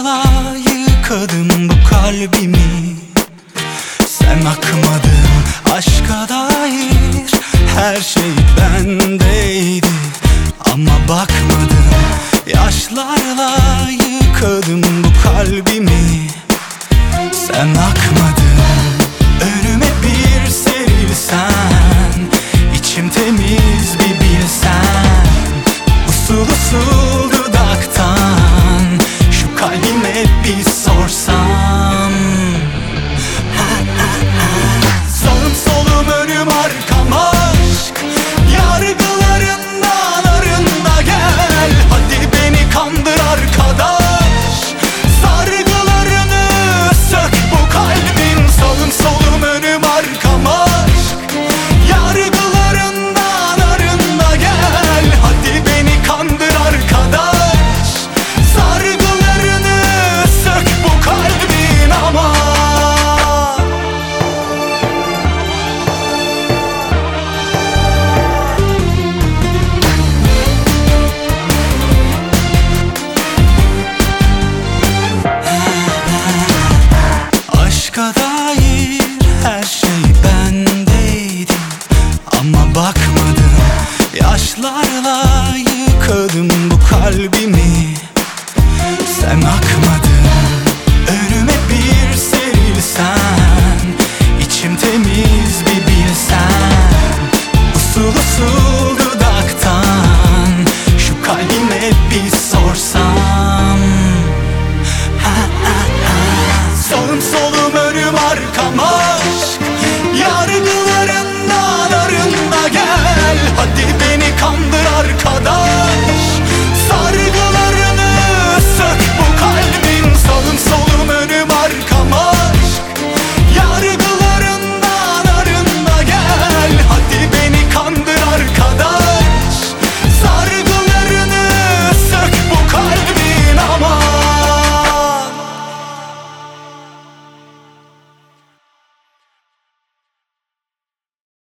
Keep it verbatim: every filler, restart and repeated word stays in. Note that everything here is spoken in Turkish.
Yaşlarla yıkadım bu kalbimi. Sen akmadın, aşka dair her şey bendeydi ama bakmadım. Yaşlarla yıkadım bu kalbimi. Sen akmadın, önüme bir serilsen, içim temiz bir bilsen. Usul usul dudaktan şu kalbime bir sorsam. Sağım solum önüm arkam aşk, yargılarından arında gel. Hadi beni kandır arkadaş, sargılarını sök bu kalbin. Sağım solum önüm arkam aşk, yargılarından arında gel. Hadi beni kandır arkadaş, sargılarını sök bu kalbin ama. Aşka dair her şey bendeydi ama bakmadım. Yaşlarla yıkadım bu kalbimi. Sen akmadın, önüme bir serilsen, içim temiz bir bilsen. Usul usul dudaktan şu kalbime bir sorsam. Sağım solum önüm arkam